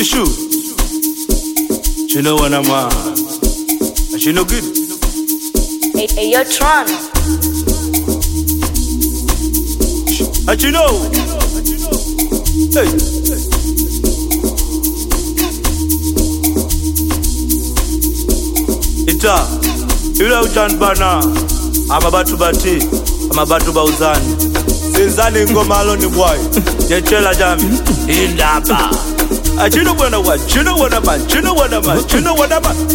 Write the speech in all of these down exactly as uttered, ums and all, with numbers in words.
Issue. You know what I'm on. You know good. Hey, hey, yo, Tron. And you know. Hey. Ita. You know John Bana. I'm about to bati. I'm about to bauzani. Sinzani ngoma alone boy. Yechela jami. Indaba. And you know what I want. You know what I'm on. You know what I'm on. You know what I'm on.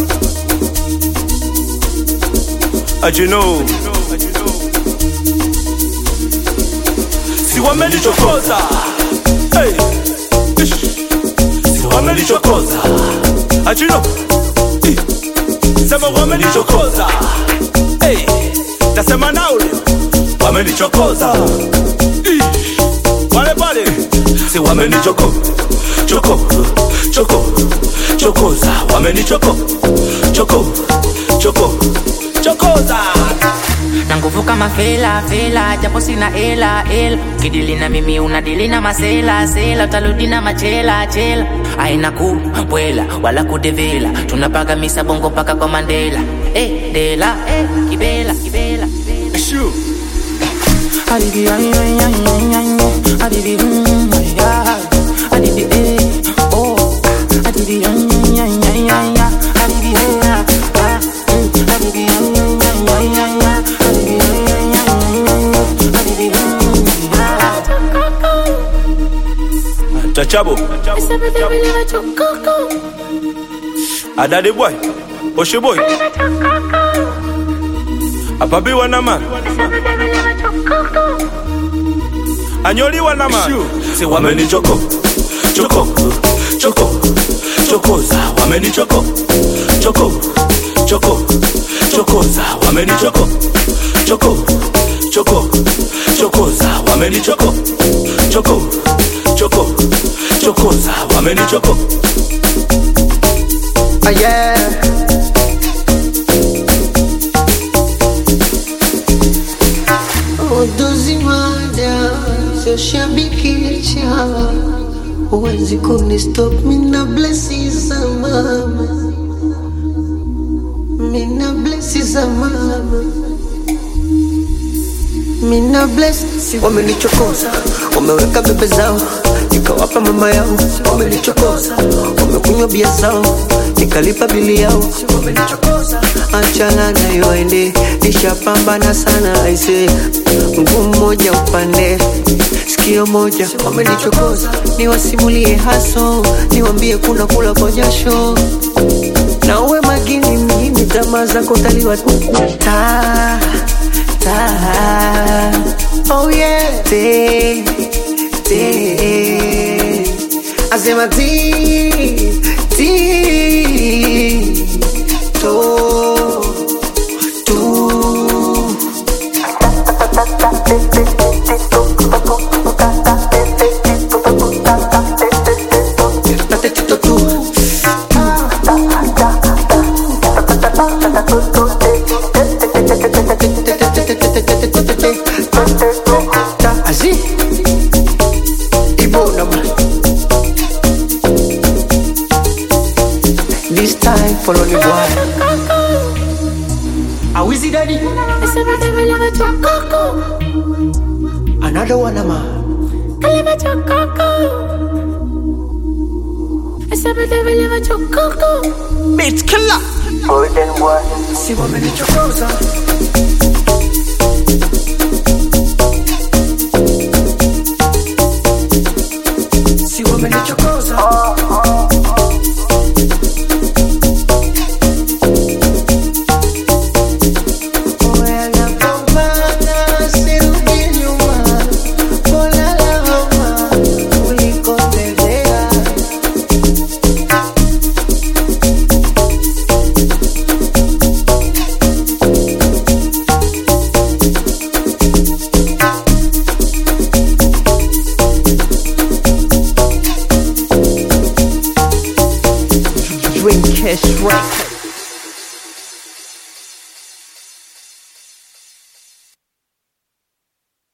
And you know. Si wamenichokoza. Hey. Si wamenichokoza. And you know. Sema wamenichokoza. Hey. Tasema na ule. Wamenichokoza. Wale pale. Si wamenichoko. Choko. Choko. Chokoza. Wamenichoko. Choko. Choko. Chokoza. Na nguvu kama fela, fela, japo sina ela, ela. Kidili na mimi unadili na masela, sela. Utaludi na machela, chela. Aina kubwela, wala kudevela. Tunapaga misa bongo paka kwa Mandela. Eh, dela, eh, kibela, kibela. Issue. Adibi, ay, ay, ay, ay, ay. Adibi, mm, ay, ay. Adibi, eh, oh. Adibi, ay, ay, ay, ay, ay. Adibi, eh, ah, ah. Adibi, ay, ay, ay, ay, ay. Chachabo. Adade boy. Oshe boy. Apabi wanama. Anyoli wanama. Si wameni choko. Choko. Choko. Chokoza. Wameni choko. Choko. Choko. Chokoza. Wameni choko. Choko. Choko. Chokoza. Wameni choko. Choko. Choko. Chokoza. Wameni choko. Ah yeah. Odozi mada, sio shabiki chawa. Huwezi kuni stop, mina blessi za mama. Mina blessi za mama. Mina blessi. Wamenichokoza, wameweka bebe zao, nikawapa mama yao. Wamenichokoza, wamekunywa bia zao, nikalipa bili yao. Wamenichokoza, achana nayo ende, nishapambana sana aise. Mguu mmoja upande, sikio moja. Wamenichokoza, niwasimulie haso, niwambie kuna kula kwa jasho. Na uwe makini mjini, tamaa zako utaliwa tu. Ta, ta, oh yeah. Te, te, asema ti, ti, to, tu. Así, Ibo nama. This time follow the boy. Are we see daddy? Another one nama. Beat killer. Si wamenichokoza,